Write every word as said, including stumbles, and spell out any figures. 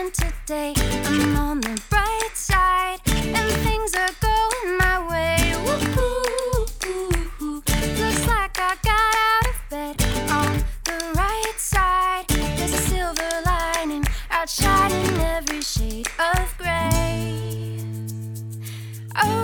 and today I'm on the bright side, and things are going my way. Woo-hoo-hoo-hoo. Looks like I got out of bed on the right side. There's a silver lining outshining every shade of gray. Oh,